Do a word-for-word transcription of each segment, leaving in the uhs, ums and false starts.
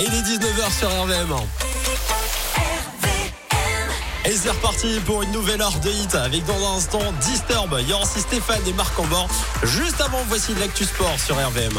Et il est dix-neuf heures sur R V M. Et c'est reparti pour une nouvelle heure de hit avec dans un instant Disturb. Il y aura aussi Stéphane et Marc en bord. Juste avant, voici de l'actu sport sur R V M.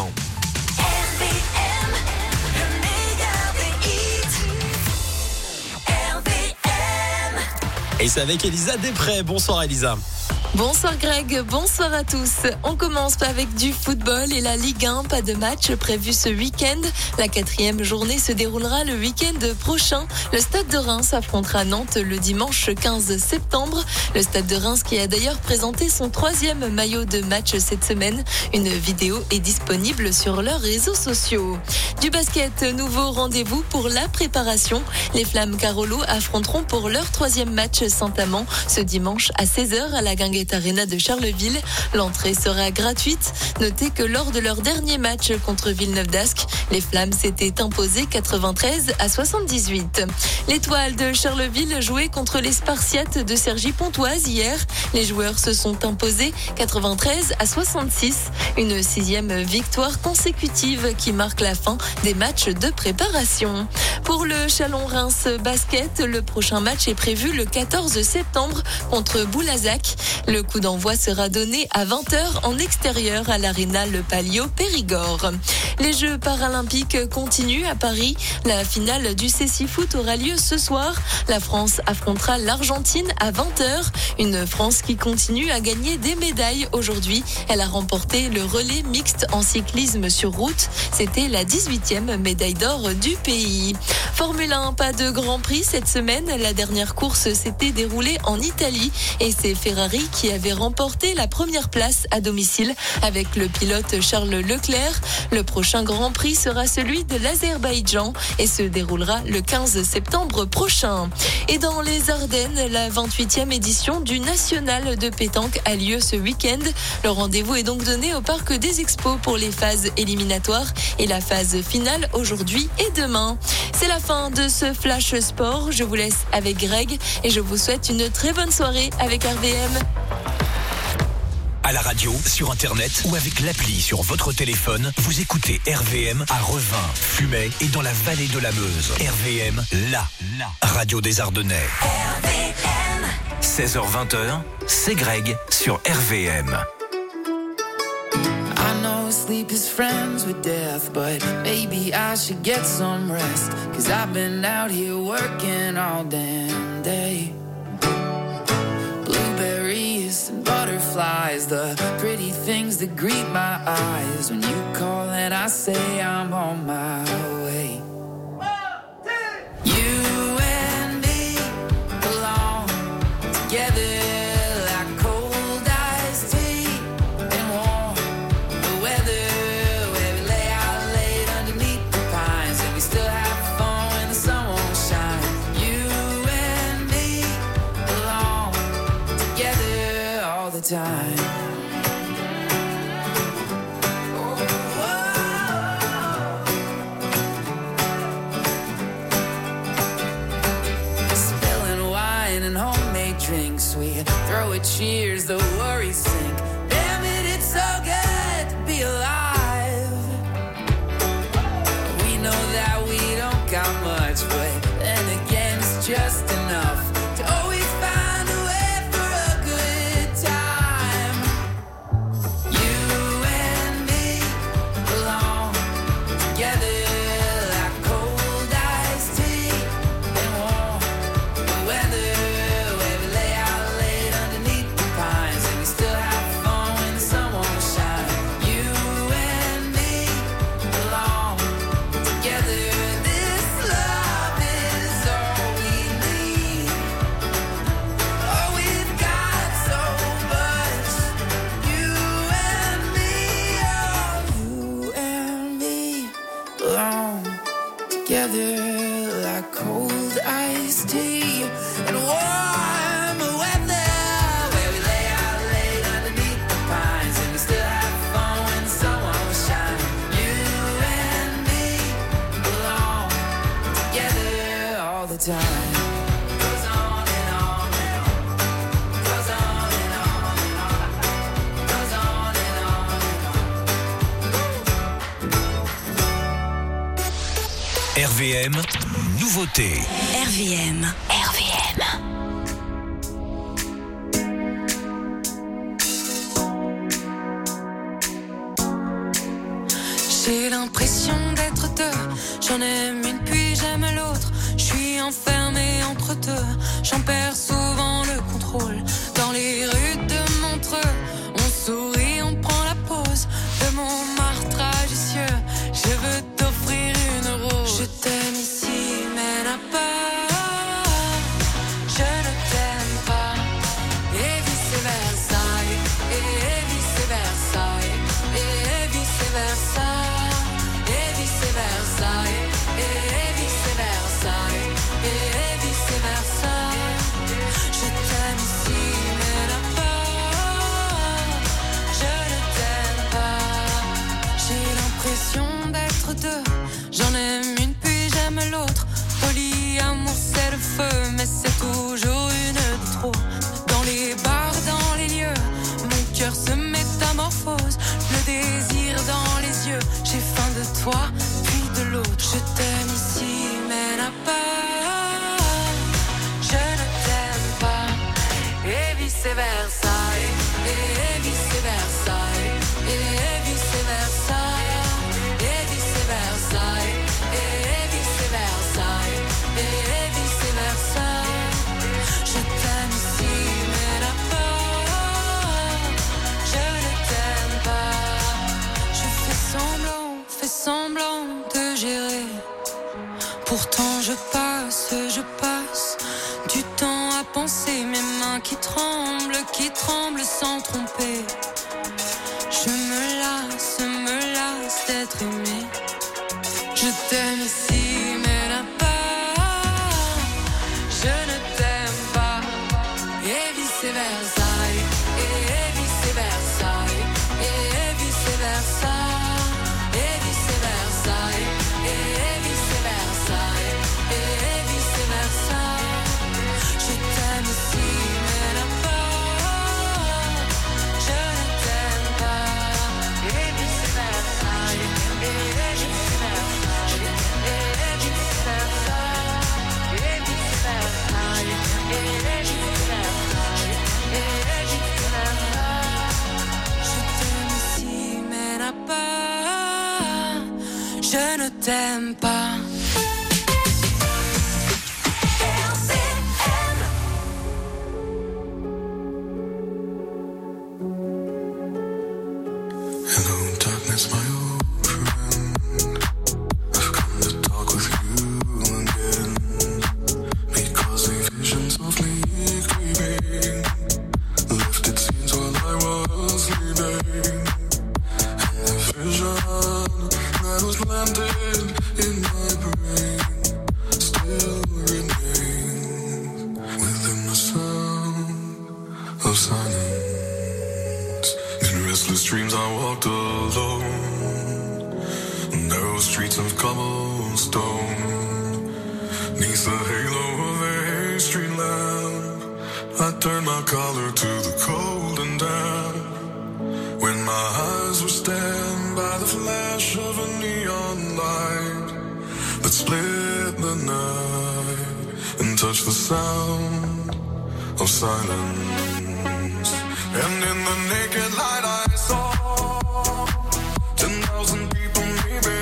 Et c'est avec Elisa Després. Bonsoir Elisa. Bonsoir Greg, bonsoir à tous. On commence avec du football et la Ligue un. Pas de match prévu ce week-end. La quatrième journée se déroulera le week-end prochain. Le Stade de Reims affrontera Nantes le dimanche quinze septembre. Le Stade de Reims qui a d'ailleurs présenté son troisième maillot de match cette semaine. Une vidéo est disponible sur leurs réseaux sociaux. Du basket, nouveau rendez-vous pour la préparation. Les Flammes Carolo affronteront pour leur troisième match Saint-Amand ce dimanche à seize heures à la Guinguette Arena de Charleville. L'entrée sera gratuite. Notez que lors de leur dernier match contre Villeneuve d'Ascq, les Flammes s'étaient imposées quatre-vingt-treize à soixante-dix-huit. L'Étoile de Charleville jouait contre les Spartiates de Cergy-Pontoise hier. Les joueurs se sont imposés quatre-vingt-treize à soixante-six. Une sixième victoire consécutive qui marque la fin des matchs de préparation. Pour le Chalon-Reims basket, le prochain match est prévu le quatorze septembre contre Boulazac. Le coup d'envoi sera donné à vingt heures en extérieur à l'Arena Le Palio Périgord. Les Jeux paralympiques continuent à Paris. La finale du Cécifoot aura lieu ce soir. La France affrontera l'Argentine à vingt heures. Une France qui continue à gagner des médailles aujourd'hui. Elle a remporté le relais mixte en cyclisme sur route. C'était la dix-huitième médaille d'or du pays. Formule un, pas de Grand Prix cette semaine. La dernière course s'était déroulée en Italie et c'est Ferrari qui avait remporté la première place à domicile avec le pilote Charles Leclerc. Le prochain Grand Prix sera celui de l'Azerbaïdjan et se déroulera le quinze septembre prochain. Et dans les Ardennes, la vingt-huitième édition du National de pétanque a lieu ce week-end. Le rendez-vous est donc donné au Parc des Expos pour les phases éliminatoires et la phase finale aujourd'hui et demain. C'est la fin de ce Flash Sport. Je vous laisse avec Greg et je vous souhaite une très bonne soirée avec R V M. À la radio, sur Internet ou avec l'appli sur votre téléphone, vous écoutez R V M à Revin, Fumay et dans la vallée de la Meuse. R V M, la, la radio des Ardennais. R V M. seize heures vingt, c'est Greg sur R V M. I know sleep is friends with death, but maybe I should get some rest, 'cause I've been out here working all damn day. Blueberries and butterflies, the pretty things that greet my eyes. When you call and I say I'm on my way. You and me belong together. Time. Spilling wine and homemade drinks, we throw a cheers, the worries sink. Damn it, it's so good to be alive. We know that we don't got much, but then again it's just enough to always find a way. Like cold iced tea and warm weather, where we lay out late underneath the pines and we still have fun when the sun won't shine. You and me belong together all the time. R V M, nouveauté. R V M. R V M. J'ai l'impression d'être deux, j'en aime une puis j'aime l'autre. Je suis enfermée entre deux, j'en perds souvent le contrôle. Dans les rues de Montreux, on sourit, on prend la pause de mon martrage vicieux. Je veux t'offrir une rose. Je t'aime ici, mais n'a pas. Je ne t'aime pas. Et vice versa, et vice versa, et vice versa. Et vice versa, et vice versa, et vice versa. Je t'aime ici, mais là-bas, je ne t'aime pas. J'ai l'impression d'être deux, j'en aime une puis j'aime l'autre. Polyamour c'est le feu, mais c'est toujours une de trop. Dans les bars, dans les lieux, mon cœur se métamorphose. Le désir dans les yeux, j'ai faim de toi, puis de l'autre. Je t'aime ici, mais là pas. Je ne t'aime pas. Et vice versa, et vice versa, et vice versa, et vice versa, et vice versa, et vice versa. Je t'aime ici, mais là pas. Je ne t'aime pas. Je fais semblant, fais semblant de gérer. Pourtant je passe, je passe du temps à penser. Mes mains qui tremblent, qui tremblent sans tromper. Je me lasse, me lasse d'être aimée. Je t'aime ici, mais là pas. Je ne t'aime pas. Et vice versa, et vice versa, et vice versa, et vice versa, et vice versa, et vice versa. Je t'aime ici, mais là pas. Je ne t'aime pas. Et vice versa, et vice versa, et vice versa, et vice versa, et vice versa, et vice versa. Je t'aime ici, mais là pas. Je ne t'aime pas. Hello, darkness, my old friend. I've come to talk with you again. Because a vision softly creeping left its scenes while I was sleeping. And the vision that was planted in my brain still remains within the sound of silence. In restless dreams I walked alone, narrow streets of cobblestone, neath the halo of a street lamp. I turned my collar to the cold and damp. When my eyes were stabbed by the flash of a neon light that split the night and touched the sound of silence. And in the naked light I saw ten thousand people maybe.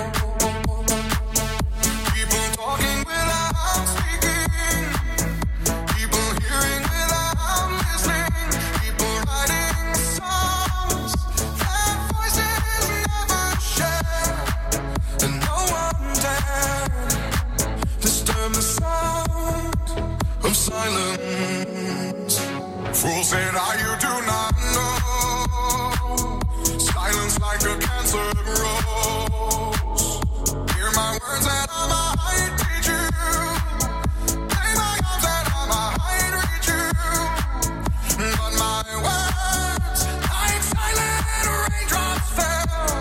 People talking without speaking. People hearing without listening. People writing songs that voices never share. And no one dared disturb the sound of silence. Fool said I, you do not know. Silence like a cancer grows. Hear my words that I might teach you. Play my arms that I might reach you. But my words, like silent raindrops fell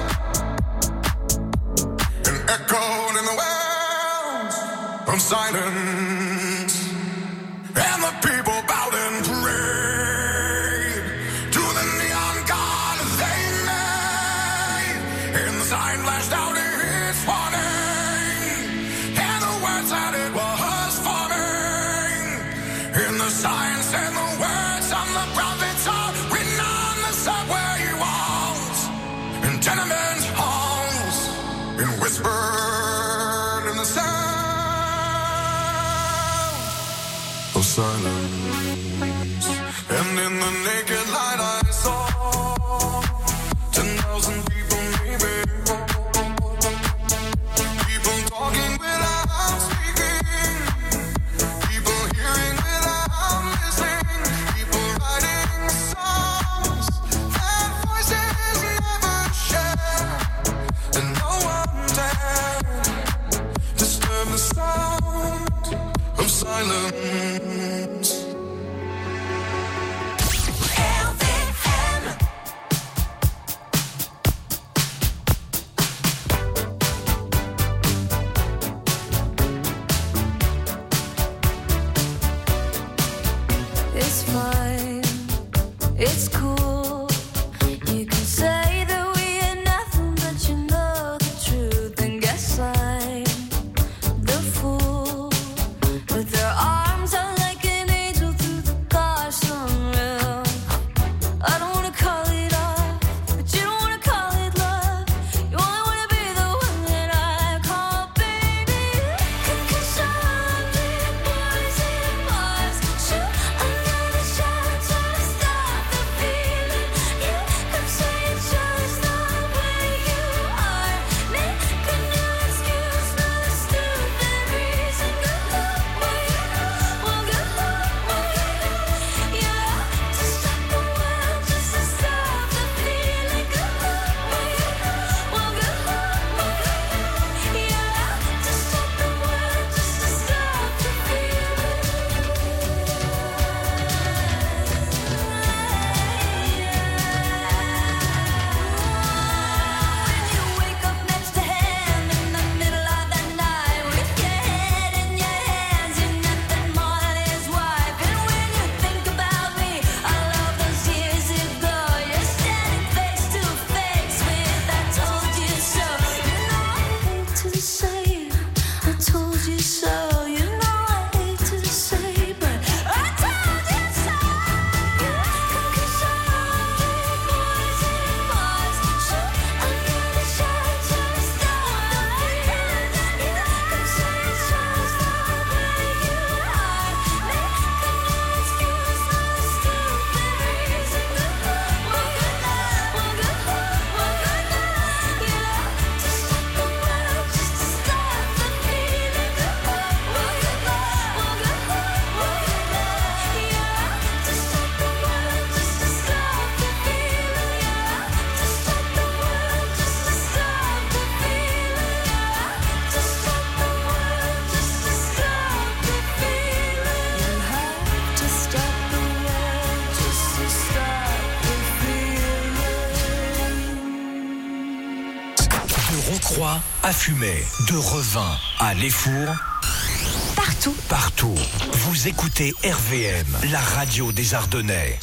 and echoed in the wells of silence. And the people bowed and prayed to the neon god they made. And the sign flashed out its warning. the signs and the words of the prophets are written on the subway walls, in tenement halls, and whispered in the sound of silence. And in the naked light I saw ten thousand people maybe, people talking without speaking, people hearing without listening, people writing songs that voices never share, and no one dared disturb the sound of silence. It's fine, it's cool. You can say that we are nothing, but you know the truth. And guess I'm the fool with their arms out like an angel through the car sunroof. I don't wanna call it off, but you don't wanna call it love. You only wanna be the one that I call baby. Cause I'm big boys in bars, shoot another shot to stop the feeling. You could say it's just the way you are, making no excuse, not a stupid reason. Good luck, well, well, good luck, yeah, to stop the world, just to stop the feeling. Good luck, well, well, good luck, yeah, to stop the world, just to stop the feeling. When you wake up next to him in the middle of the night, with your head in your hands, you're nothing more than his wife. And when you think about me, all of those years ago, you're standing face to face with I told you so. You know I hate to say I told you so. You know I hate to say, but I told you so. Cause I'm big boys in bars, shoot another shot to stop the feeling. You could say it's just the way you are, making no excuse, not a stupid reason. Good luck, well, good luck, well, good luck, well, good luck, yeah, to stop the world, just to stop the feeling. Good luck, well, good luck, well, good luck, well, good luck, yeah, to stop the world, just to stop the feeling. Yeah, to stop the world, just to stop the feeling. Yeah, to stop the world, just to stop the feeling. You have to stop the world, just to stop the feeling. De Roncroix à Fumay, de Revin à Lesfours, Partout. partout. Vous écoutez R V M, la radio des Ardennais.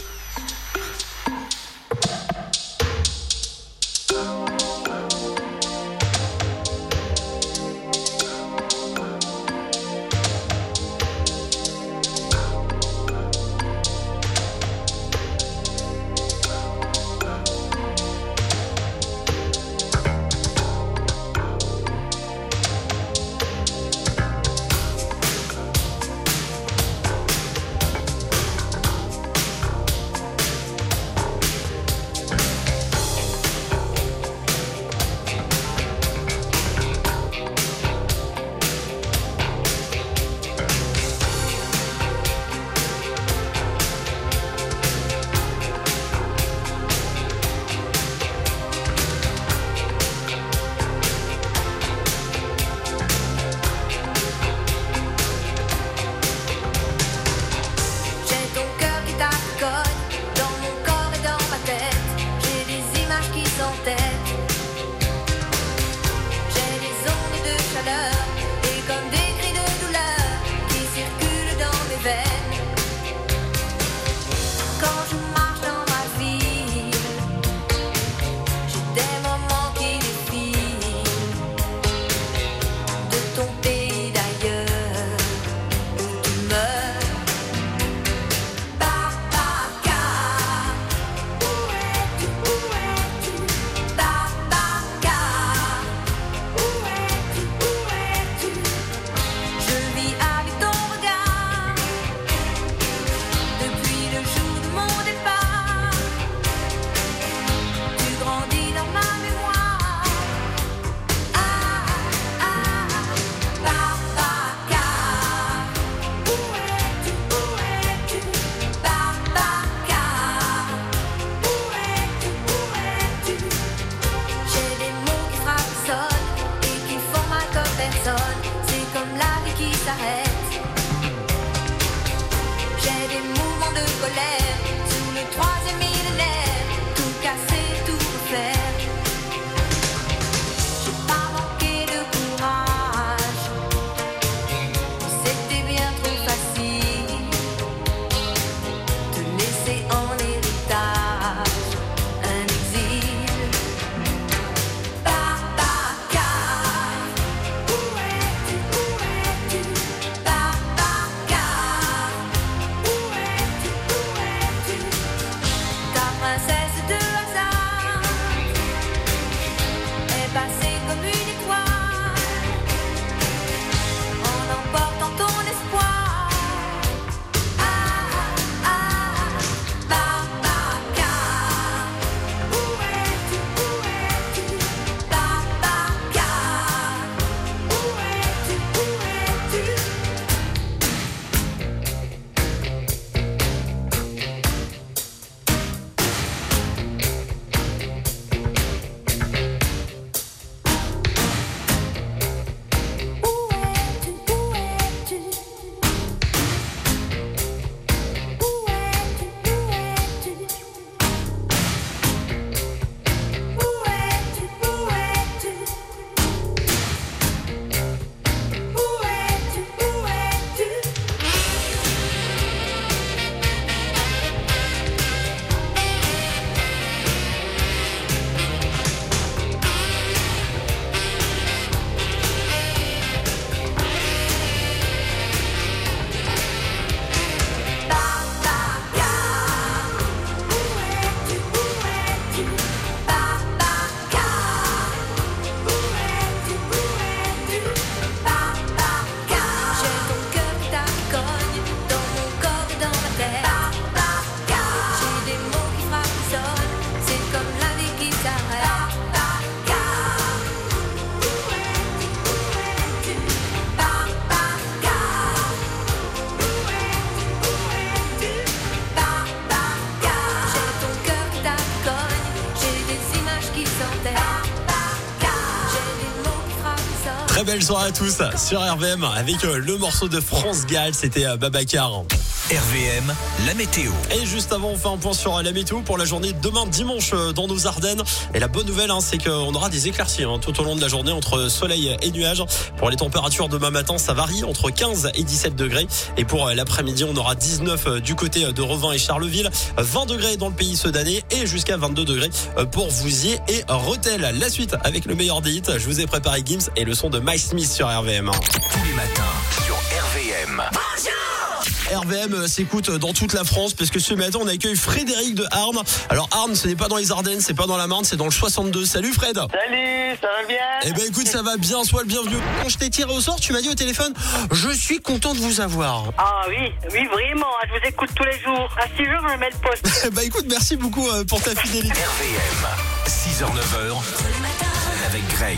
Très belle soirée à tous sur R V M avec le morceau de France Gall, c'était Babacar. R V M, la météo. Et juste avant, on fait un point sur la météo pour la journée de demain dimanche dans nos Ardennes. Et la bonne nouvelle, hein, c'est qu'on aura des éclaircies hein, tout au long de la journée entre soleil et nuages. Pour les températures demain matin, ça varie entre quinze et dix-sept degrés. Et pour l'après-midi, on aura dix-neuf du côté de Revin et Charleville, vingt degrés dans le pays sedanais et jusqu'à vingt-deux degrés pour Vouziers et Rethel. La suite avec le meilleur des hits. Je vous ai préparé Gims et le son de Mike Smith sur R V M. Tous les matins sur R V M. R V M s'écoute dans toute la France parce que ce matin on accueille Frédéric de Arnes. Alors Arnes, ce n'est pas dans les Ardennes, c'est pas dans la Marne, c'est dans le soixante-deux. Salut Fred. Salut, ça va bien? Eh ben écoute, ça va bien, sois le bienvenu. Quand je t'ai tiré au sort, tu m'as dit au téléphone, je suis content de vous avoir. Ah oui, oui vraiment, je vous écoute tous les jours. À six heures, je mets le poste. Eh ben écoute, merci beaucoup pour ta fidélité. R V M, six heures neuf heures avec Greg.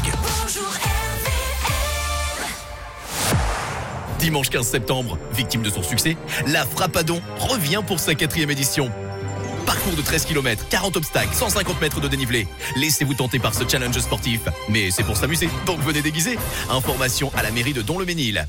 Dimanche quinze septembre, victime de son succès, la Frappadon revient pour sa quatrième édition. Parcours de treize kilomètres, quarante obstacles, cent cinquante mètres de dénivelé. Laissez-vous tenter par ce challenge sportif. Mais c'est pour s'amuser, donc venez déguiser. Information à la mairie de Don-le-Ménil.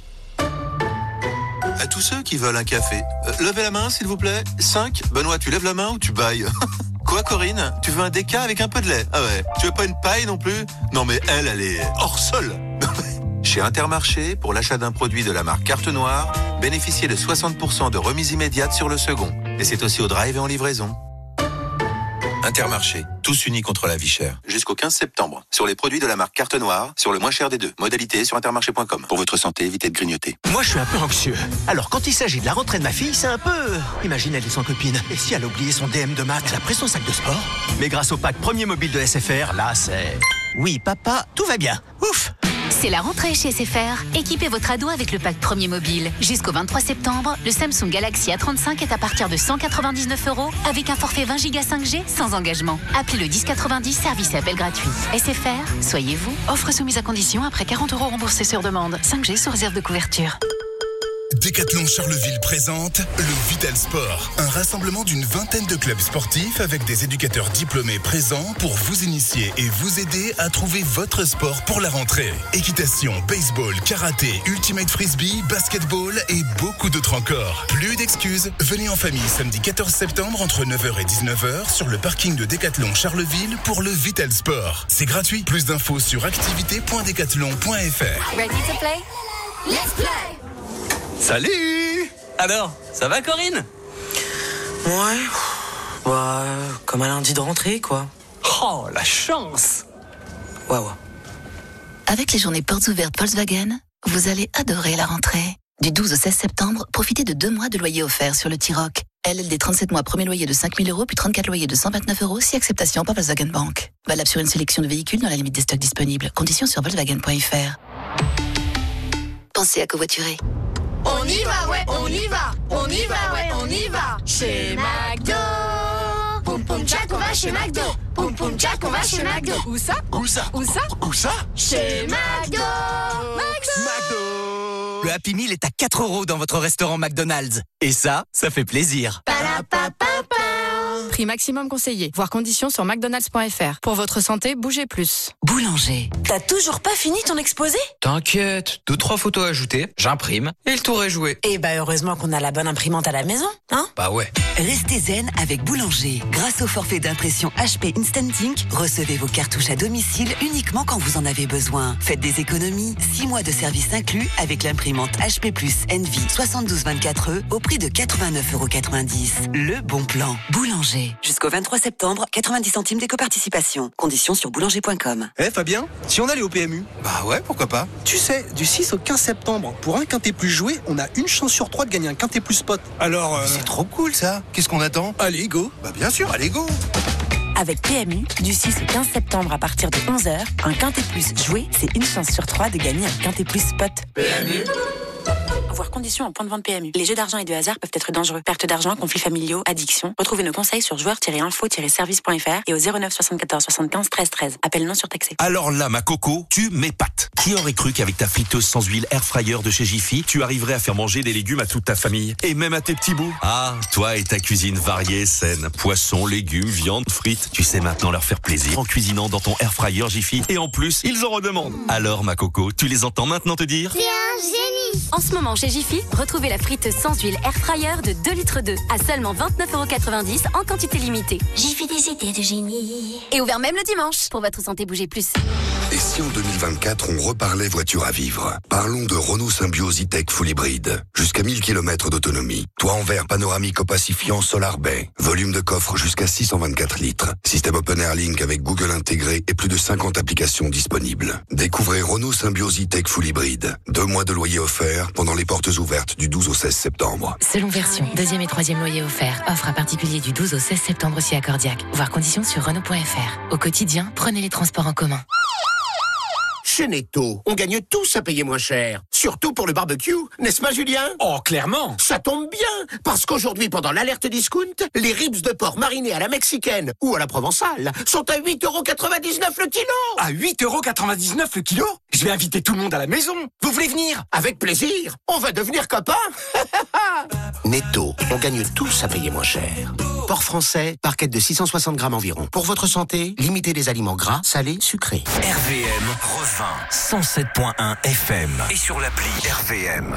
À tous ceux qui veulent un café, euh, levez la main s'il vous plaît. cinq. Benoît, tu lèves la main ou tu bailles? Quoi Corinne? Tu veux un déca avec un peu de lait? Ah ouais. Tu veux pas une paille non plus? Non mais elle, elle est hors sol. Chez Intermarché, pour l'achat d'un produit de la marque Carte Noire, bénéficiez de soixante pour cent de remise immédiate sur le second. Et c'est aussi au drive et en livraison. Intermarché, tous unis contre la vie chère. Jusqu'au quinze septembre. Sur les produits de la marque Carte Noire, sur le moins cher des deux. Modalité sur intermarché point com. Pour votre santé, évitez de grignoter. Moi, je suis un peu anxieux. Alors, quand il s'agit de la rentrée de ma fille, c'est un peu... Imagine, elle est sans copine. Et si elle a oublié son D M de maths, elle a pris son sac de sport? Mais grâce au pack premier mobile de S F R, là, c'est... Oui, papa, tout va bien. Ouf! C'est la rentrée chez S F R. Équipez votre ado avec le pack premier mobile. Jusqu'au vingt-trois septembre, le Samsung Galaxy A trente-cinq est à partir de cent quatre-vingt-dix-neuf euros avec un forfait vingt giga cinq G sans engagement. Appelez le dix quatre-vingt-dix, service et appel gratuit. S F R, soyez vous. Offre soumise à condition après quarante euros remboursés sur demande. cinq G sous réserve de couverture. Décathlon Charleville présente le Vital Sport, un rassemblement d'une vingtaine de clubs sportifs avec des éducateurs diplômés présents pour vous initier et vous aider à trouver votre sport pour la rentrée. Équitation, baseball, karaté, ultimate frisbee, basketball et beaucoup d'autres encore. Plus d'excuses, venez en famille samedi quatorze septembre entre neuf heures et dix-neuf heures sur le parking de Décathlon Charleville pour le Vital Sport. C'est gratuit. Plus d'infos sur activité point décathlon point f r. Ready to play? Let's play! Salut! Alors, ça va Corinne? Ouais, bah, euh, comme un lundi de rentrée, quoi. Oh, la chance! Ouais, ouais. Avec les journées portes ouvertes Volkswagen, vous allez adorer la rentrée. Du douze au seize septembre, profitez de deux mois de loyer offert sur le T-Roc. L L D trente-sept mois, premier loyer de cinq mille euros, puis trente-quatre loyers de cent vingt-neuf euros, si acceptation par Volkswagen Bank. Valable sur une sélection de véhicules dans la limite des stocks disponibles. Conditions sur volkswagen point f r. Pensez à covoiturer. On y va, ouais, on y va, on y va, ouais, on y va. Chez McDo. Poum poum tchac, on va chez McDo. Poum poum tchac, on va chez McDo. Où ça? Où ça? Où ça? Où ça? Chez McDo. McDo. Le Happy Meal est à quatre euros dans votre restaurant McDonald's. Et ça, ça fait plaisir. Prix maximum conseillé. Voir conditions sur mcdonalds point f r. Pour votre santé, bougez plus. Boulanger. T'as toujours pas fini ton exposé? T'inquiète, deux, trois photos ajoutées, j'imprime et le tour est joué. Eh bah heureusement qu'on a la bonne imprimante à la maison, hein? Bah ouais. Restez zen avec Boulanger. Grâce au forfait d'impression H P Instant Ink, recevez vos cartouches à domicile uniquement quand vous en avez besoin. Faites des économies, six mois de service inclus avec l'imprimante H P plus Envy soixante-douze vingt-quatre E au prix de quatre-vingt-neuf euros quatre-vingt-dix. Le bon plan. Boulanger. Jusqu'au vingt-trois septembre, quatre-vingt-dix centimes d'éco-participation. Conditions sur boulanger point com. Eh Fabien, si on allait au P M U? Bah ouais, pourquoi pas. Tu sais, du six au quinze septembre, pour un quintet plus joué, on a une chance sur trois de gagner un quintet plus spot. Alors... Euh... C'est trop cool ça. Qu'est-ce qu'on attend? Allez, go. Bah bien sûr, allez, go. Avec P M U, du six au quinze septembre à partir de onze heures, un quintet plus joué, c'est une chance sur trois de gagner un quintet plus spot. P M U. Voir conditions en point de vente P M U. Les jeux d'argent et de hasard peuvent être dangereux. Perte d'argent, conflits familiaux, addiction. Retrouvez nos conseils sur joueurs tiret info tiret service point f r et au zéro neuf soixante-quatorze soixante-quinze treize treize. Appel non surtaxé. Alors là, ma coco, tu m'épates. Qui aurait cru qu'avec ta friteuse sans huile air fryer de chez Jiffy, tu arriverais à faire manger des légumes à toute ta famille et même à tes petits bouts? Ah, toi et ta cuisine variée, saine. Poisson, légumes, viande, frites. Tu sais maintenant leur faire plaisir en cuisinant dans ton air fryer Jiffy. Et en plus, ils en redemandent. Alors, ma coco, tu les entends maintenant te dire? C'est un génie! En ce moment, chez Jiffy, retrouvez la friteuse sans huile air fryer de deux litres deux à seulement vingt-neuf euros quatre-vingt-dix en quantité limitée. Jiffy des idées de génie. Et ouvert même le dimanche. Pour votre santé, bougez plus. Et si en deux mille vingt-quatre, on reparlait voiture à vivre? Parlons de Renault Symbioz E-Tech Full Hybride. Jusqu'à mille kilomètres d'autonomie. Toit en verre panoramique opacifiant Solar Bay. Volume de coffre jusqu'à six cent vingt-quatre litres. Système Open Air Link avec Google intégré et plus de cinquante applications disponibles. Découvrez Renault Symbioz E-Tech Full Hybride. Deux mois de loyer offert pendant les portes ouvertes du douze au seize septembre. Selon version, deuxième et troisième loyer offert. Offre à particulier du douze au seize septembre aussi à Cordiac. Voir conditions sur Renault point f r. Au quotidien, prenez les transports en commun. Chez Netto, on gagne tous à payer moins cher. Surtout pour le barbecue, n'est-ce pas Julien? Oh, clairement. Ça tombe bien, parce qu'aujourd'hui, pendant l'alerte discount, les ribs de porc marinés à la mexicaine ou à la provençale sont à huit euros quatre-vingt-dix-neuf le kilo. À huit euros quatre-vingt-dix-neuf le kilo? Je vais inviter tout le monde à la maison. Vous voulez venir? Avec plaisir. On va devenir copains. Netto, on gagne tous à payer moins cher. Porc français, parquette de six cent soixante grammes environ. Pour votre santé, limitez les aliments gras, salés, sucrés. R V M revint cent sept point un F M et sur l'appli R V M.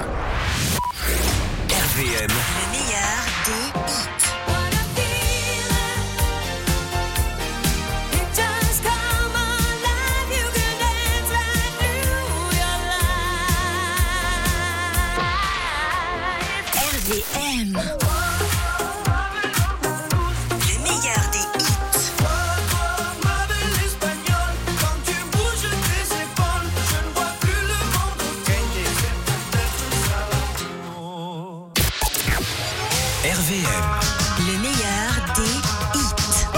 R V M, Le meilleur des hits. R V M. R V M. Le meilleur des hits.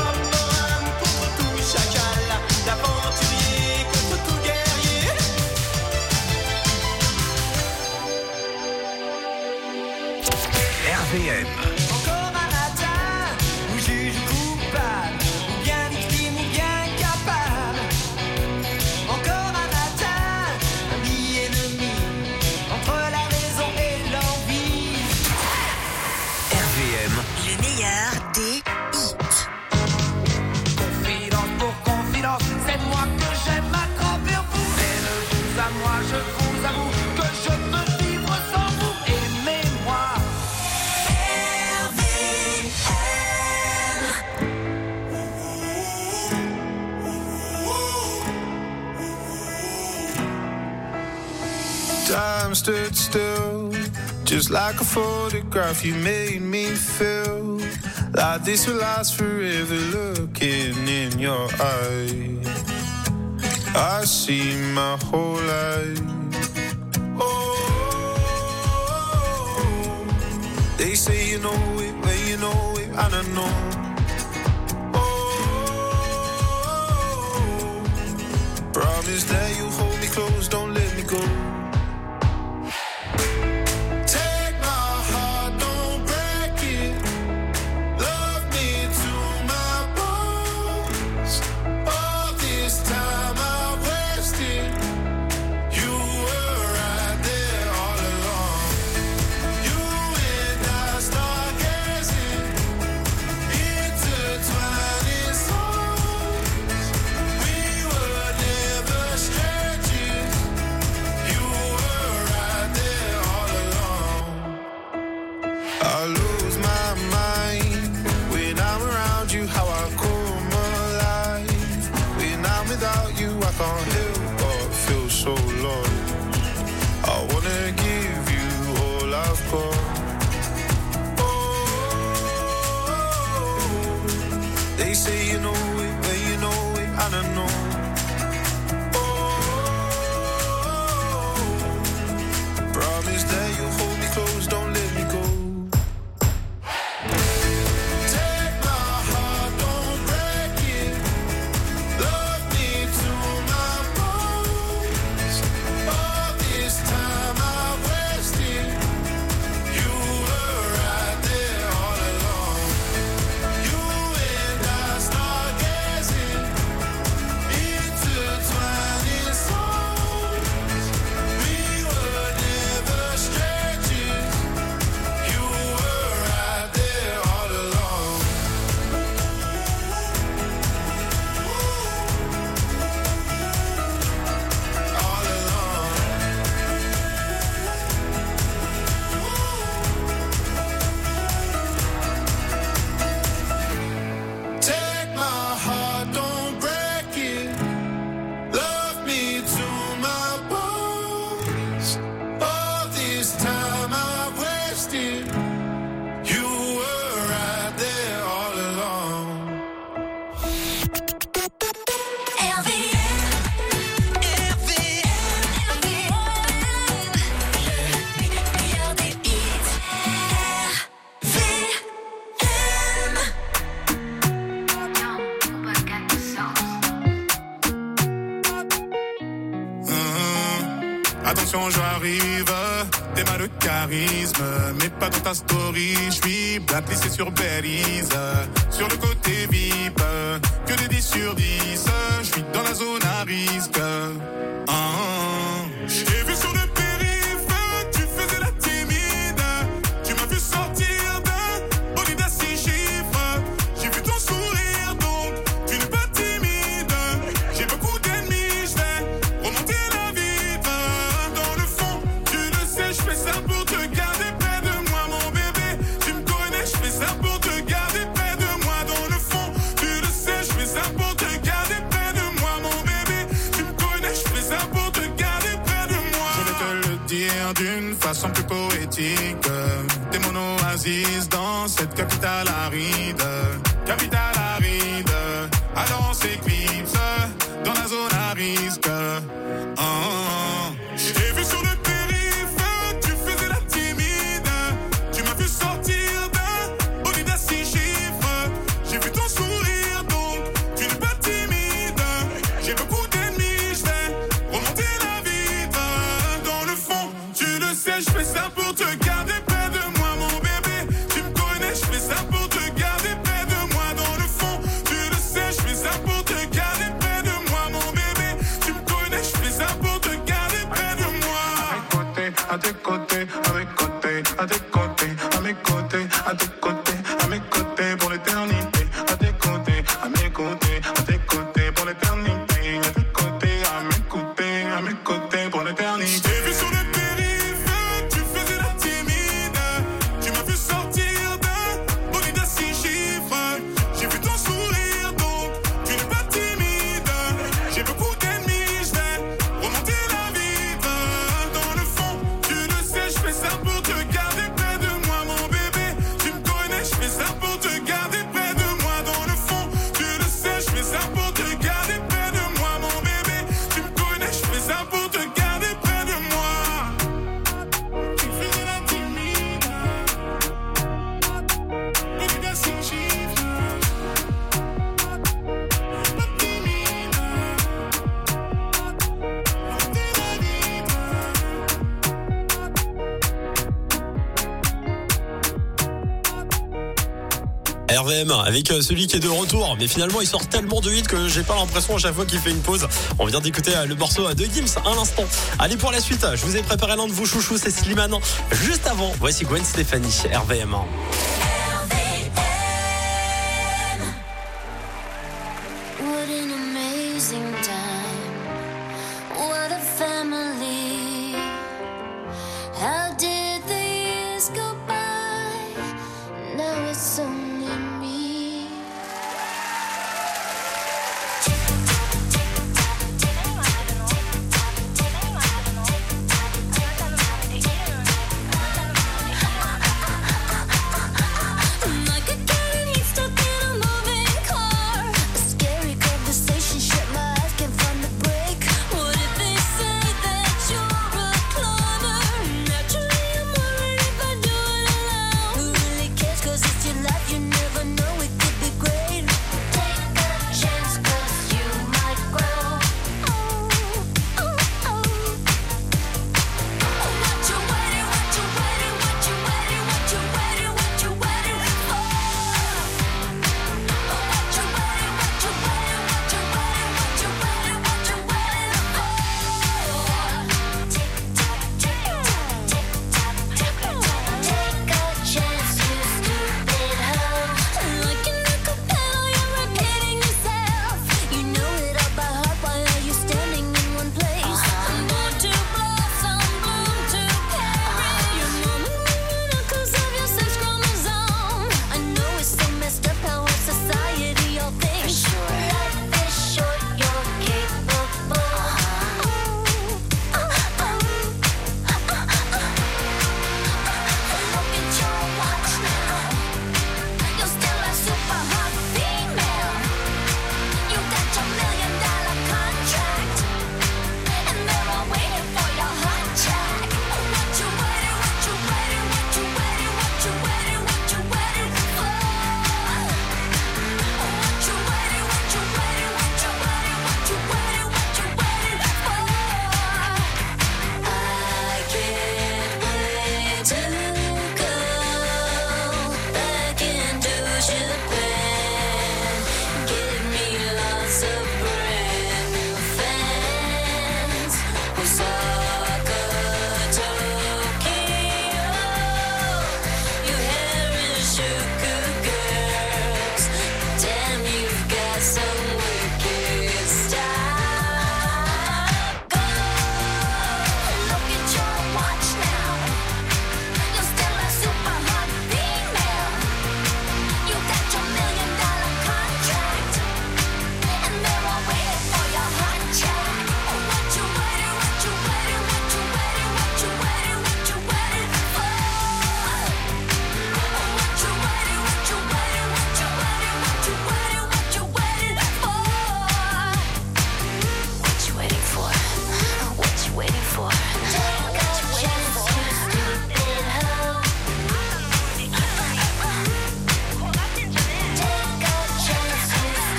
R V M. Encore un matin où juge coupable, ou bien victime ou bien capable. Encore un matin, ami ennemi, entre la raison et l'envie. R V M. Le meilleur des hits. Confidence pour confidence, c'est moi que j'aime à travers vous. Mais de vous à moi, je vous avoue que je peux vivre sans vous. Aimez-moi. R V Time stood still, just like a photograph. You made me feel like this will last forever. Looking in your eyes, I see my whole life. Oh, they say you know it, well you know it, and I know. Oh, promise that you'll hold me close, don't let me go. You Attention, j'arrive, t'es mal de charisme, mais pas dans ta story. J'suis blacklissé sur Belize, sur le côté V I P, que des dix sur dix. J'suis dans la zone à risque. Ah, j'ai vu sur le périph', tu faisais la timide. Tu m'as vu sortir d'un bolide à six chiffres. J'ai vu ton sourire, donc tu n'es pas timide. J'ai beaucoup d'ennemis, j'vais remonter la vitre. Dans le fond, tu le sais, j'fais ça pour te garder près de moi, mon bébé. Tu me connais, j'fais ça pour te garder près de moi. Dans le fond, tu le sais, j'fais ça pour te garder près de moi, mon bébé. Tu me connais, j'fais ça pour te garder près de moi. Je vais te le dire d'une façon plus poétique. T'es mon oasis dans cette capitale aride. Capitale aride. Alors on s'éclipse dans la zone à risque. Oh, oh. J'ai vu sur le périph', tu faisais la timide. Tu m'as vu sortir d'un bolide à six chiffres. J'ai vu ton sourire, donc tu n'es pas timide. J'ai beaucoup d'ennemis, j'vais remonter la vitre. Dans le fond, tu le sais, j'fais ça pour te garder près de moi, mon bébé. Tu me connais, j'fais ça pour te garder près de moi. Dans le fond, tu le sais, j'fais ça pour te garder près de moi, mon bébé. Tu me connais, j'fais ça pour te garder près de moi. À tes côtés, à mes côtés, à tes côtés, à mes côtés, à tes côtés, à mes côtés pour l'éternité. À tes côtés, à mes côtés, à tes côtés pour l'éternité. À tes côtés, à mes côtés, à mes côtés pour l'éternité. J'ai vu sur le périph', tu faisais la timide. Tu m'as vu sortir d'un bolide à six chiffres. J'ai vu ton sourire, donc tu n'es pas timide. J'ai beaucoup d'ennemis, j'vais remonter la vitre. Dans le fond, tu le sais, j'fais ça pour te garder près de moi, mon bébé. Tu me connais, j'fais ça pour te garder près de moi. Dans le fond, tu le sais, j'fais ça pour te garder près de moi, mon bébé. Tu me connais, j'fais ça pour te garder près de moi. Tu faisais la timide. Bolide à six chiffres. Pas timide. Remonter la vitre. R V M avec euh, celui qui est de retour, mais finalement il sort tellement de hits que j'ai pas l'impression à chaque fois qu'il fait une pause. On vient d'écouter euh, le morceau de Gims à l'instant. Allez, pour la suite, je vous ai préparé l'un de vos chouchous, c'est Slimane. Juste avant, voici Gwen Stefani, R V M. What an amazing time. What a family. How did the years go by? Now it's only me.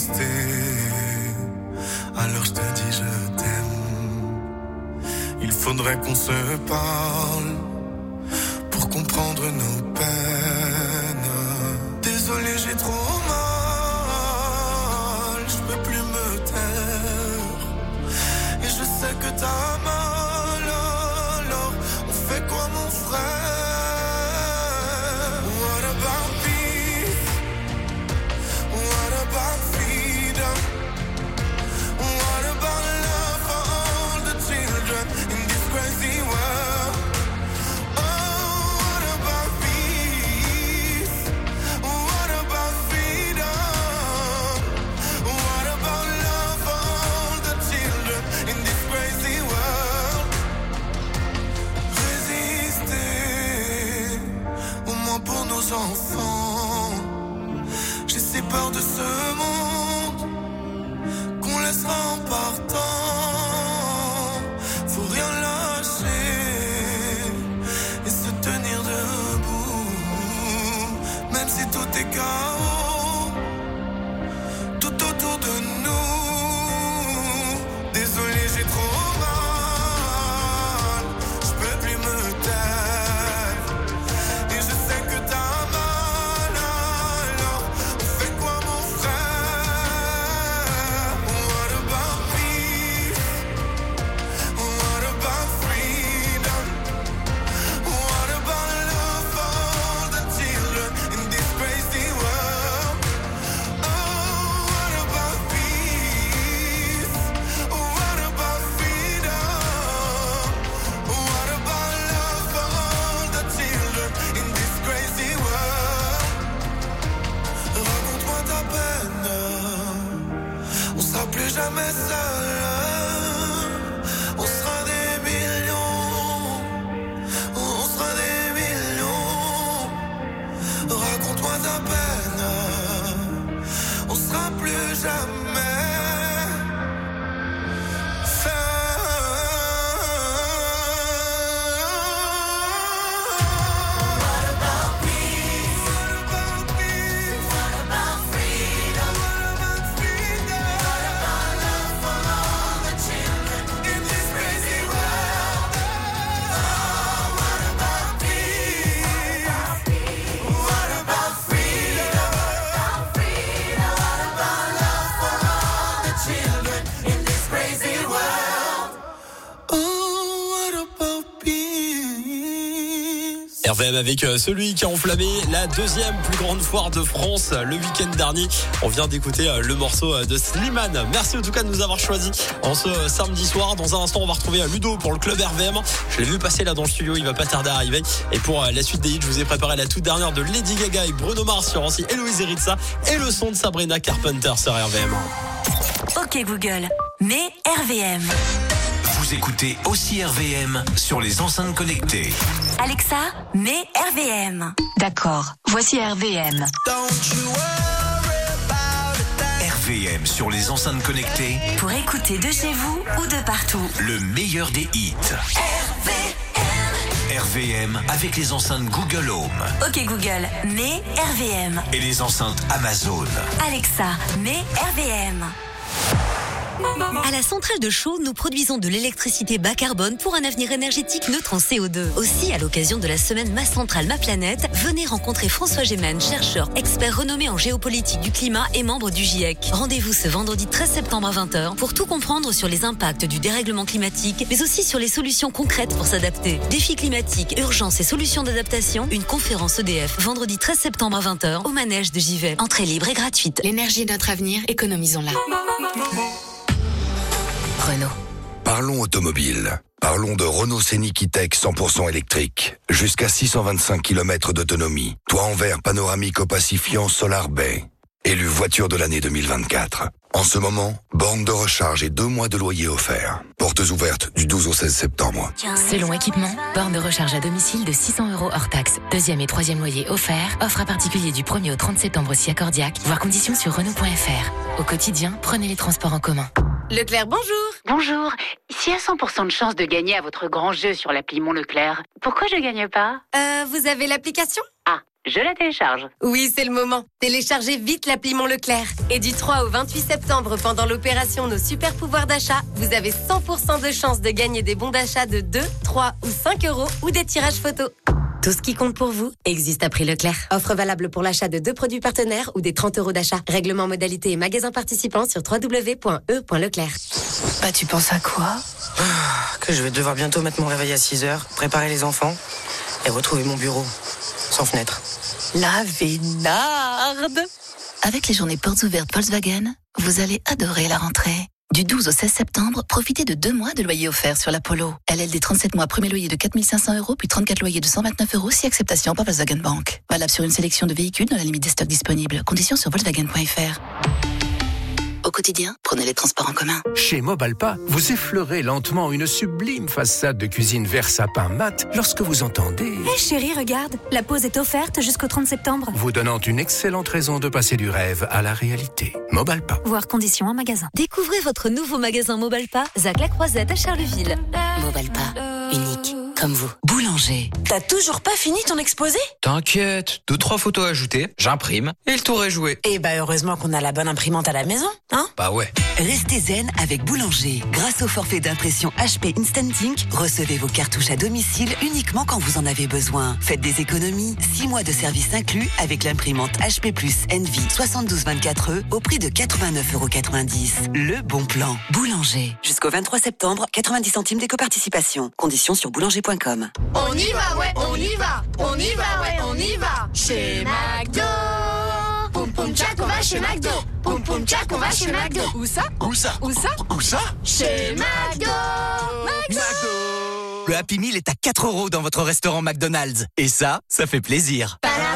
Alors je te dis je t'aime. Il faudrait qu'on se parle pour comprendre nos peines. Désolé, j'ai trop mal, je peux plus me taire. Et je sais que t'as mal, alors on fait quoi mon frère? What about peace? What about freedom? What about love for all the children in this crazy world? Oh, what about peace? What about freedom? What about love for all the children in this crazy world? Résister, au moins pour nos enfants. J'ai si peur de ce monde qu'on laissera en partant. Faut rien lâcher et se tenir debout, même si tout est chaos tout autour de nous. Désolé, j'ai trop mal, je peux plus me taire. Et je sais que t'as mal, alors on fait quoi mon frère? What about peace? What about freedom? What about love for all the children in this crazy world? Oh, what about peace? What about freedom? What about love for all the children in this crazy world? Raconte-moi ta peine, on sera plus jamais seul. On sera des millions, on sera des millions. Raconte-moi ta peine, on sera plus jamais R V M avec celui qui a enflammé la deuxième plus grande foire de France le week-end dernier. On vient d'écouter le morceau de Slimane. Merci en tout cas de nous avoir choisis en ce samedi soir. Dans un instant, on va retrouver Ludo pour le club R V M. Je l'ai vu passer là dans le studio, il va pas tarder à arriver. Et pour la suite des hits, je vous ai préparé la toute dernière de Lady Gaga avec Bruno Mars sur aussi Héloïse Eritza et le son de Sabrina Carpenter sur R V M. Ok Google, mets R V M. Vous écoutez aussi R V M sur les enceintes connectées. Alexa, mets R V M. D'accord, voici R V M. R V M sur les enceintes connectées. Pour écouter de chez vous ou de partout. Le meilleur des hits. R V M. R V M avec les enceintes Google Home. Ok Google, mets R V M. Et les enceintes Amazon. Alexa, mets R V M. À la centrale de Chaux, nous produisons de l'électricité bas carbone pour un avenir énergétique neutre en C O deux. Aussi, à l'occasion de la semaine Ma Centrale, Ma Planète, venez rencontrer François Gémen, chercheur, expert renommé en géopolitique du climat et membre du GIEC. Rendez-vous ce vendredi treize septembre à vingt heures pour tout comprendre sur les impacts du dérèglement climatique, mais aussi sur les solutions concrètes pour s'adapter. Défis climatiques, urgences et solutions d'adaptation, une conférence E D F, vendredi treize septembre à vingt heures, au manège de Givet. Entrée libre et gratuite. L'énergie est notre avenir, économisons-la. Renault. Parlons automobile. Parlons de Renault Scénic E-Tech cent pour cent électrique. Jusqu'à six cent vingt-cinq kilomètres d'autonomie. Toit en verre panoramique opacifiant Solar Bay. Élu voiture de l'année deux mille vingt-quatre. En ce moment, borne de recharge et deux mois de loyer offerts. Portes ouvertes du douze au seize septembre. Selon équipement, borne de recharge à domicile de six cents euros hors taxe. Deuxième et troisième loyer offert. Offre à particulier du premier au trente septembre si accordiaque. Voir conditions sur Renault point F R. Au quotidien, prenez les transports en commun. Leclerc, bonjour. Bonjour. S'il y a cent pour cent de chance de gagner à votre grand jeu sur l'appli Mon Leclerc, pourquoi je gagne pas? Euh, vous avez l'application? Ah, Je la télécharge. Oui, c'est le moment. Téléchargez vite l'appli Mon Leclerc. Et du trois au vingt-huit septembre, pendant l'opération Nos super pouvoirs d'achat, vous avez cent pour cent de chance de gagner des bons d'achat de deux, trois ou cinq euros ou des tirages photos. Tout ce qui compte pour vous existe à prix Leclerc. Offre valable pour l'achat de deux produits partenaires ou des trente euros d'achat. Règlement, modalité et magasin participant sur w w w point e point leclerc. Bah, tu penses à quoi? Que je vais devoir bientôt mettre mon réveil à six heures, préparer les enfants et retrouver mon bureau. Sans fenêtre. La Vénarde. Avec les journées portes ouvertes Volkswagen, vous allez adorer la rentrée. Du douze au seize septembre, profitez de deux mois de loyer offert sur la Polo. L L D trente-sept mois, premier loyer de quatre mille cinq cents euros, puis trente-quatre loyers de cent vingt-neuf euros, si acceptation par Volkswagen Bank. Valable sur une sélection de véhicules dans la limite des stocks disponibles. Conditions sur volkswagen point f r. Au quotidien, prenez les transports en commun. Chez Mobalpa, vous effleurez lentement une sublime façade de cuisine vert sapin mat lorsque vous entendez... Hé hey chérie, regarde, la pause est offerte jusqu'au trente septembre. Vous donnant une excellente raison de passer du rêve à la réalité. Mobalpa. Voir conditions en magasin. Découvrez votre nouveau magasin Mobalpa, Zac la Croisette à Charleville. Mobalpa, unique comme vous. Boulanger. T'as toujours pas fini ton exposé? T'inquiète, deux, trois photos ajoutées, j'imprime et le tour est joué. Eh bah heureusement qu'on a la bonne imprimante à la maison, hein? Bah ouais. Restez zen avec Boulanger. Grâce au forfait d'impression H P Instant Ink, recevez vos cartouches à domicile uniquement quand vous en avez besoin. Faites des économies, six mois de service inclus avec l'imprimante H P plus Envy soixante-douze vingt-quatre E au prix de quatre-vingt-neuf euros quatre-vingt-dix. Le bon plan. Boulanger. Jusqu'au vingt-trois septembre, quatre-vingt-dix centimes d'éco-participation. Conditions sur boulanger point com. On y va, ouais, on y va. On y va, ouais, on y va. Chez McDo. Poum poum tchac, on va chez McDo. Poum poum tchac, on va chez McDo. Où ça? Où ça? Où ça? Où ça? Chez McDo. McDo. Le Happy Meal est à quatre euros dans votre restaurant McDonald's. Et ça, ça fait plaisir.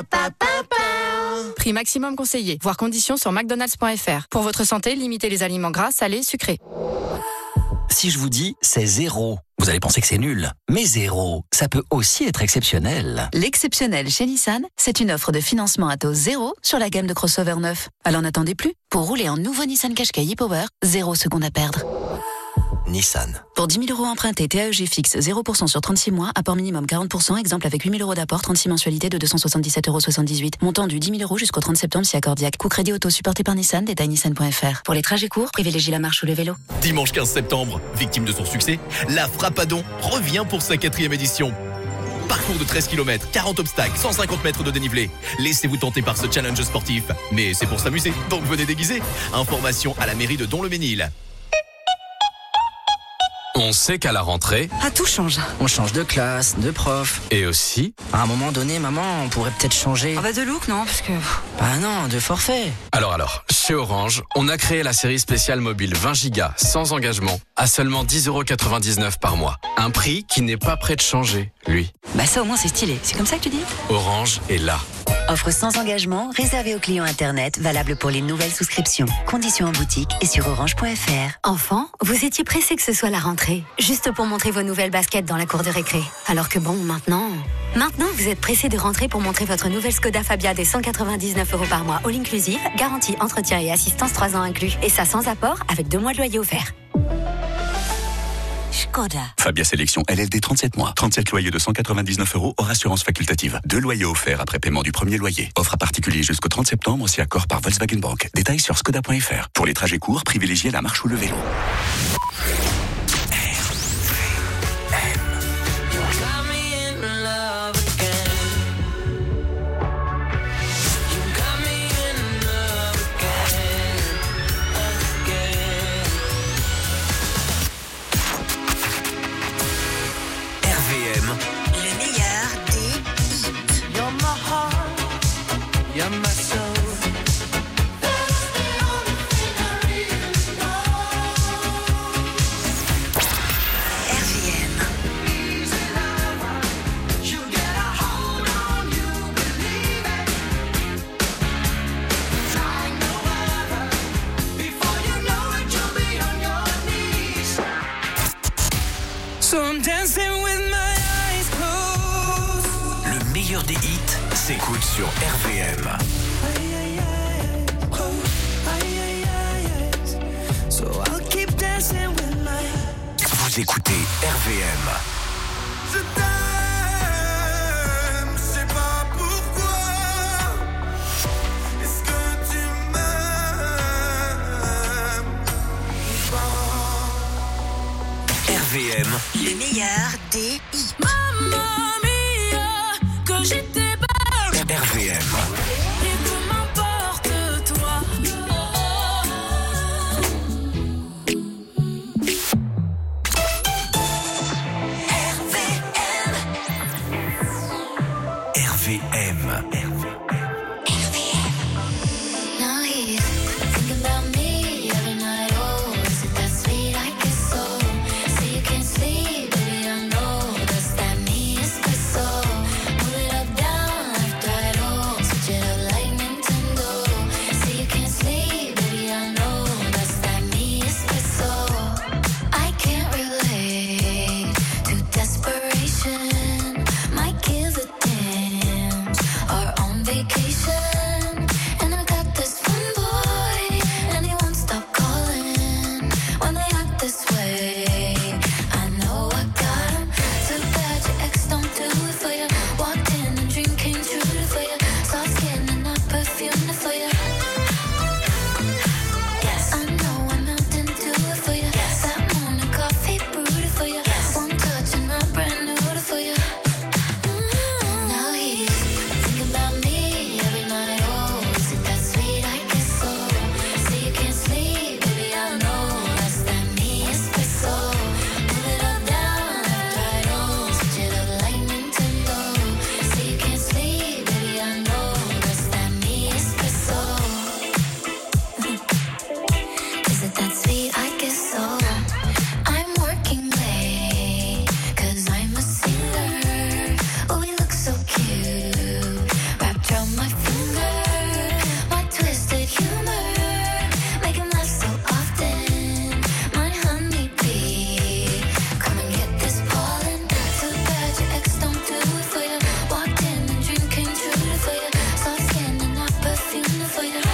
Prix maximum conseillé. Voir conditions sur mcdonalds point f r. Pour votre santé, limitez les aliments gras, salés, sucrés. Si je vous dis c'est zéro, vous allez penser que c'est nul. Mais zéro, ça peut aussi être exceptionnel. L'exceptionnel chez Nissan, c'est une offre de financement à taux zéro sur la gamme de crossover neuf. Alors n'attendez plus. Pour rouler en nouveau Nissan Qashqai e-Power, zéro seconde à perdre. Nissan. Pour dix mille euros empruntés, T A E G fixe, zéro pour cent sur trente-six mois, apport minimum quarante pour cent, exemple avec huit mille euros d'apport, trente-six mensualités de deux cent soixante-dix-sept euros soixante-dix-huit. Montant du dix mille euros jusqu'au trente septembre si accordiaque. Coût crédit auto supporté par Nissan, détail nissan point f r. Pour les trajets courts, privilégiez la marche ou le vélo. Dimanche quinze septembre, victime de son succès, la Frappadon revient pour sa quatrième édition. Parcours de treize kilomètres, quarante obstacles, cent cinquante mètres de dénivelé. Laissez-vous tenter par ce challenge sportif. Mais c'est pour s'amuser, donc venez déguiser. Information à la mairie de Don-le-Ménil. On sait qu'à la rentrée... Ah, tout change. On change de classe, de prof. Et aussi... À un moment donné, maman, on pourrait peut-être changer... Ah bah de look, non? Parce que... Bah non, de forfait. Alors alors, chez Orange, on a créé la série spéciale mobile vingt gigas sans engagement à seulement dix euros quatre-vingt-dix-neuf par mois. Un prix qui n'est pas prêt de changer, lui. Bah ça au moins c'est stylé. C'est comme ça que tu dis? Orange est là. Offre sans engagement, réservée aux clients Internet, valable pour les nouvelles souscriptions. Conditions en boutique et sur orange point f r. Enfant, vous étiez pressé que ce soit la rentrée, juste pour montrer vos nouvelles baskets dans la cour de récré. Alors que bon, maintenant... Maintenant, vous êtes pressé de rentrer pour montrer votre nouvelle Skoda Fabia des cent quatre-vingt-dix-neuf euros par mois, all inclusive, garantie, entretien et assistance trois ans inclus. Et ça sans apport, avec deux mois de loyer offert. Skoda. Fabia Sélection L L D trente-sept mois. trente-sept loyers de cent quatre-vingt-dix-neuf euros hors assurance facultative. Deux loyers offerts après paiement du premier loyer. Offre à particulier jusqu'au trente septembre si accord par Volkswagen Bank. Détails sur skoda point f r. Pour les trajets courts, privilégiez la marche ou le vélo. You're my soul. So I'm dancing with my eyes closed. Le meilleur des hits s'écoute sur R V M. So I'll keep dancing with my... Vous écoutez R V M. Je t'aime, je sais pas pourquoi. V M. Le meilleur des hits. Mamma mia, que j'étais belle. R V M. Et peu m'importe toi. R V M. Now he's thinking about me every night. Oh, is it that sweet? I guess so. Say you can't sleep, baby, I know. Does that mean it's the soul? Move it up, down, left, right, oh. Switch it up like Nintendo. Say you can't sleep, baby, I know. Does that mean it's the soul? I can't relate to desperation. Might give a damn. Are on vacation, and I got this one boy, and he won't stop calling when they act this way. I know I got him. So bad your ex don't do it for you. Walked in and dream came true for you. Soft skin and not perfume for you. Yes, I know I'm melting to it for you. Yes, that morning coffee brewed for you. Yes, one touch and I'm brand new for you. Now he's thinking about me every night. Oh, is it that sweet? I guess so. Say you can't sleep, baby, I know. Does that mean it's the soul? Move it up, down, left, right, oh. Switch it up like Nintendo. Say you can't sleep, baby, I know. Does that mean it's the soul? Is it that sweet? I guess so. I'm working late, cause I'm a singer. Oh, we look so cute, wrapped around my finger. My twisted humor, make him laugh so often. My honeybee, come and get this pollen. So bad your ex don't do it for you. Walked in and dream came true for you. Soft skin and not perfume for you.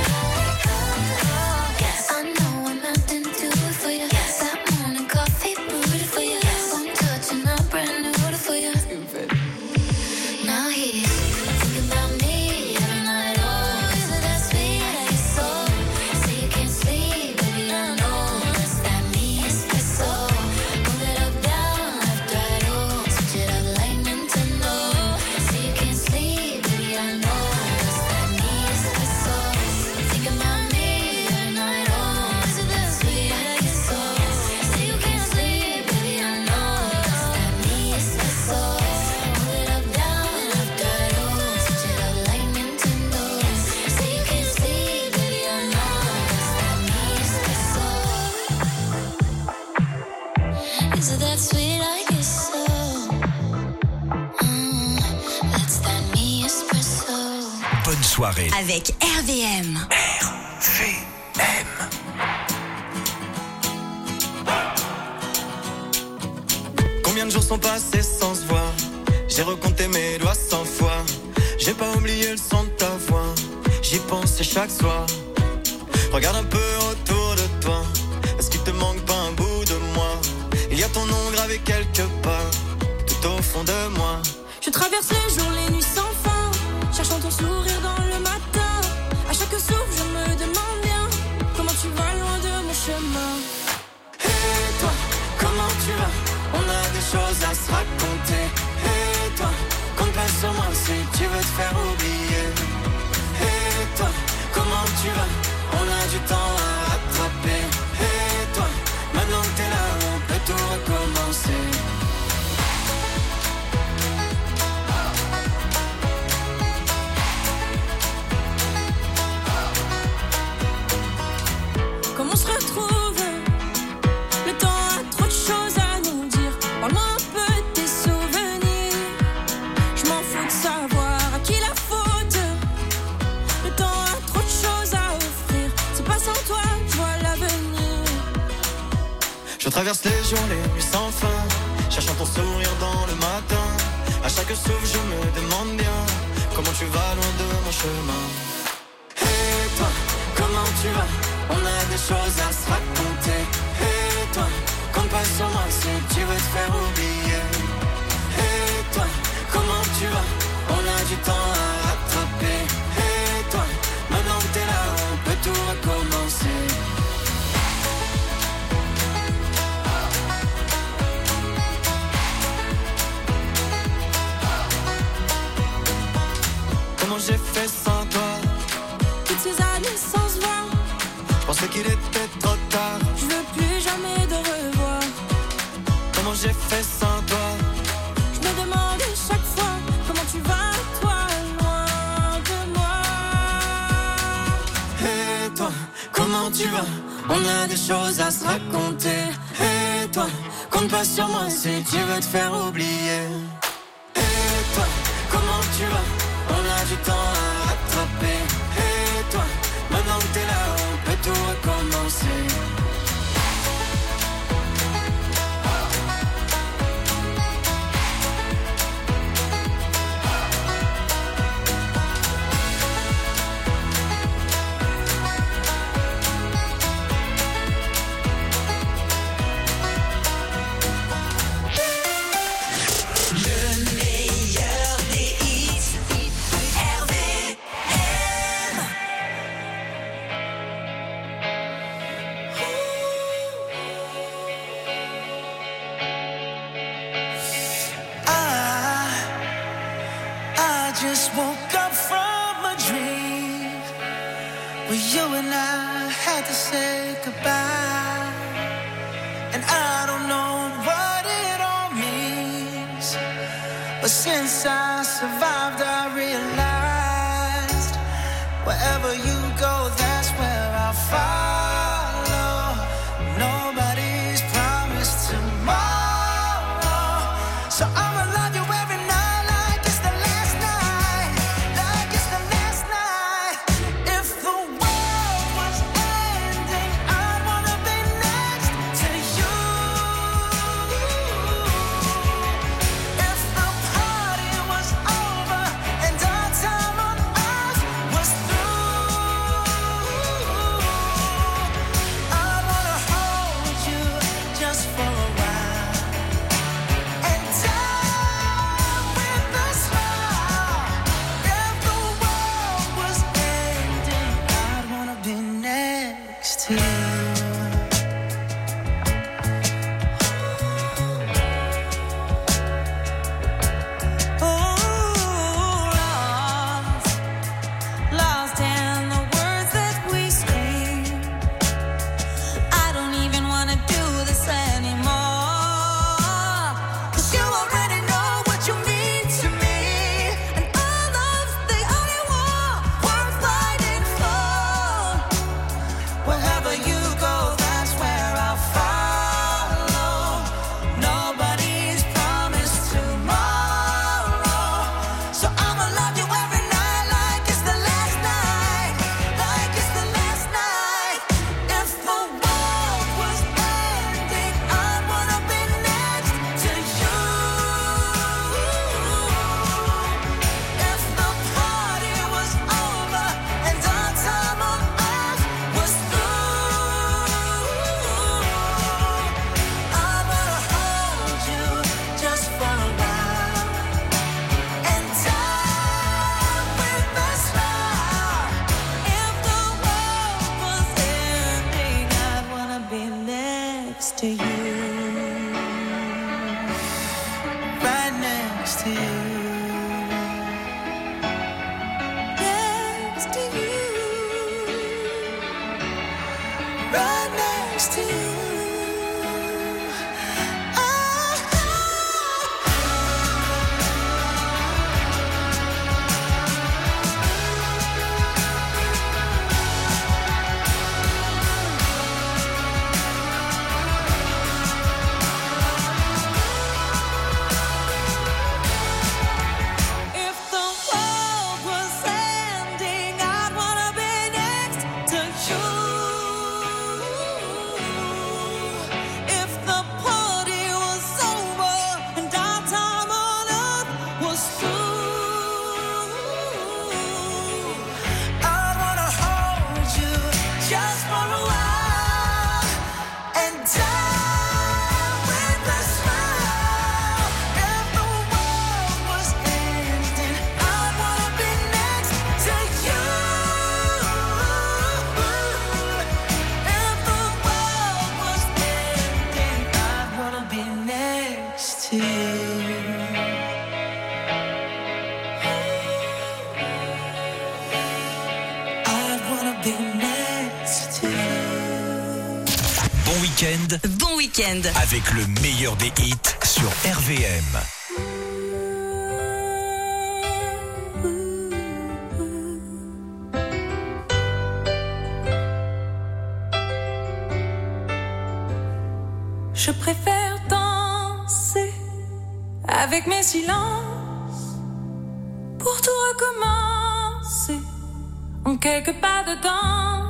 Yes, I know I'm melting to it for you. Yes, that morning coffee brewed for you. One touch and I'm brand new for you. Now he's thinking about me every night. Oh, is it that sweet? I guess so. Say you can't sleep, baby, I know. Does that mean it's the soul? Move it up, down, left, right, oh. Switch it up like Nintendo. Say you can't sleep, baby, I know. Does that mean it's the soul? Thinking about me every night. Oh, is it that sweet? I guess so. Say you can't sleep, baby, I know. Does that mean it's the soul? Move it up, down, left, right, oh. Switch it up like Nintendo. Say you can't sleep, baby, I know. Does that mean it's the soul? Is it that sweet? I guess so. Mm, that's that me espresso. Bonne soirée. Avec R V M. R V M. Combien de jours sont passés sans se voir? J'ai recompté mes doigts cent fois. J'ai pas oublié le son de ta voix. J'y pensais chaque soir. Regarde un peu autour de toi. Est-ce qu'il te manque pas un bout de moi? Il y a ton nom gravé quelque part, tout au fond de moi. Je traverse les jours, les nuits sans fin, cherchant ton sourire dans le matin. À chaque souffle, je me demande bien comment tu vas loin de mon chemin. Et toi, comment tu vas? On a des choses à se raconter. Et toi, compte pas sur moi si tu veux te faire oublier. Et toi, comment tu vas? On a du temps à rattraper. Et toi, maintenant que t'es là, on peut tout recommencer. Comme on se retrouve, le temps a trop de choses à nous dire. Parle-moi un peu de tes souvenirs. Je m'en fous de savoir à qui la faute. Le temps a trop de choses à offrir. C'est pas sans toi que je vois l'avenir. Je traverse les jours, les nuits sans fin, cherchant ton sourire dans le matin. À chaque souffle, je me demande bien comment tu vas loin de mon chemin. Et toi, comment tu vas? On a des choses à se raconter. Et toi, compte pas sur moi si tu veux te faire oublier. Et toi, comment tu vas? On a du temps à rattraper. Et toi, maintenant que t'es là, on peut tout recommencer. j'ai fait sans toi? Toutes ces années sans se voir, je pensais qu'il était trop tard. Je veux plus jamais te revoir. Comment j'ai fait sans toi? Je me demande chaque fois comment tu vas, toi, loin de moi. Et toi, comment tu vas? On a des choses à se raconter. Et toi, compte pas sur moi si tu veux te faire oublier. Et toi, comment tu vas? On a du temps à rattraper. Et toi, maintenant que t'es là, on peut tout recommencer. Just woke up from a dream where you and I had to say goodbye. And I don't know what it all means, but since I survived I realized wherever you go, that's where I'll follow. Nobody's promised tomorrow, so I'ma love you every night. week-end. Avec le meilleur des hits sur R V M. Je préfère danser avec mes silences pour tout recommencer en quelques pas dedans.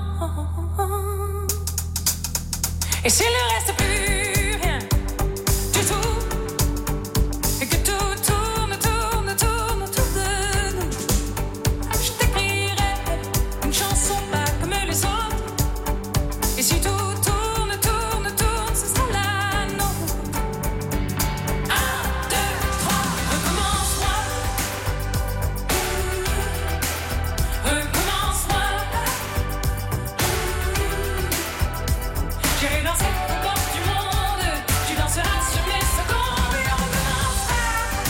Et s'il ne reste plus rien du tout, et que tout tourne, tourne, tourne autour de nous, je t'écrirai une chanson pas comme les autres. Et si tout tourne, tourne, tourne, ce sera la nôtre. Un, deux, trois, recommence-moi. Recommence-moi. J'irai danser au bord du monde. Tu danseras sur mes secondes. Et on recommencera.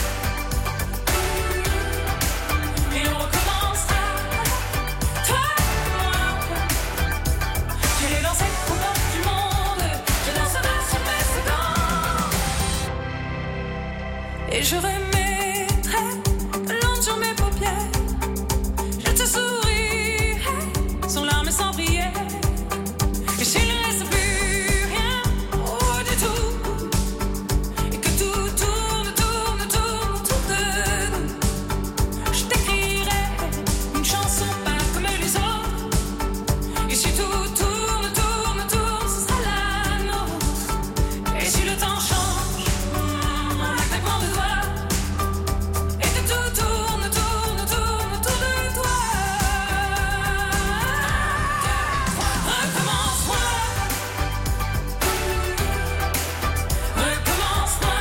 Et on recommencera. Toi et moi. J'irai danser au bord du monde. Tu danseras sur mes secondes. Et je remettrai de l'encre sur mes paupières. Je te sourirai sans larmes et sans prière. Et s'il ne reste plus rien, oh du tout, et que tout tourne, tourne, tourne autour de nous, je t'écrirai une chanson pas comme les autres. Et si tout tourne, tourne, tourne, ce sera la nôtre. Et si le temps change, en un claquement de doigts, et que tout tourne, tourne, tourne autour de toi. Recommence-moi. Recommence-moi.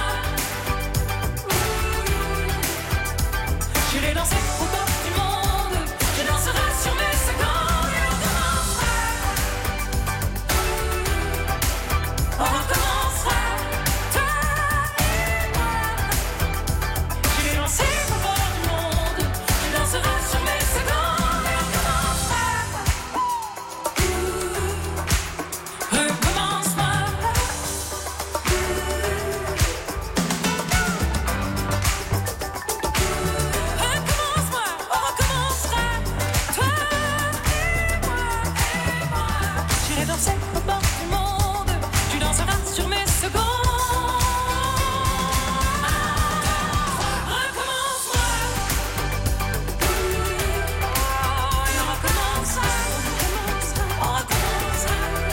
J'irai danser au bord du monde. Je danserai sur mes secondes. Et on recommencera. On recommencera. Toi et moi. J'irai danser au bord du monde. Je danserai sur mes secondes. Et on recommencera. Recommence-moi. Recommence-moi, on recommencera. Toi et moi, et moi. J'irai danser au bord du monde. Tu danseras sur mes secondes. Recommence-moi. Et on recommencera. On recommencera.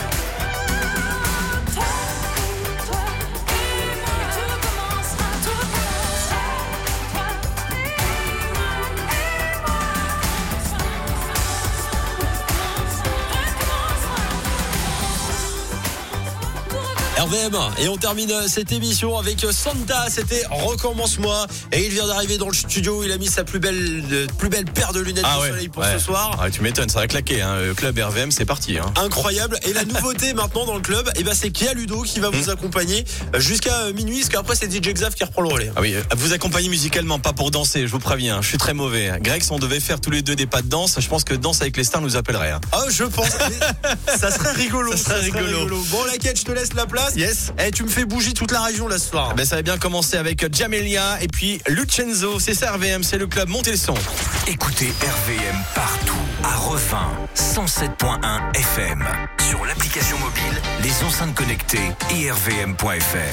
Toi, toi et moi. Et tout recommencera. Tout recommencera. Toi et moi, et moi. R V M. Et on termine cette émission avec Santa. C'était Recommence-moi. Et il vient d'arriver dans le studio. Il a mis sa plus belle, euh, plus belle paire de lunettes Ah de ouais, soleil pour ouais. ce soir. Ah, tu m'étonnes, ça va claquer. Hein. Le club R V M, c'est parti. Hein. Incroyable. Et la nouveauté maintenant dans le club, eh ben, c'est qu'il y a Ludo qui va vous accompagner jusqu'à minuit. Parce qu'après, c'est D J Xav qui reprend le relais. Ah oui, vous accompagnez musicalement, pas pour danser, je vous préviens. Je suis très mauvais. Greg, si on devait faire tous les deux des pas de danse, je pense que Danse avec les stars nous appellerait. Hein. Ah, je pense. Mais ça serait rigolo. Ça serait rigolo. Bon, la quête, je te laisse la place. Yes. Et tu me fais bouger toute la région là ce soir. Ben, ça va bien commencer avec Jamelia et puis Lucenzo. C'est ça R V M, c'est le club. Montez le son. Écoutez R V M partout, à Revin, cent sept point un F M, sur l'application mobile, les enceintes connectées et r v m point f r.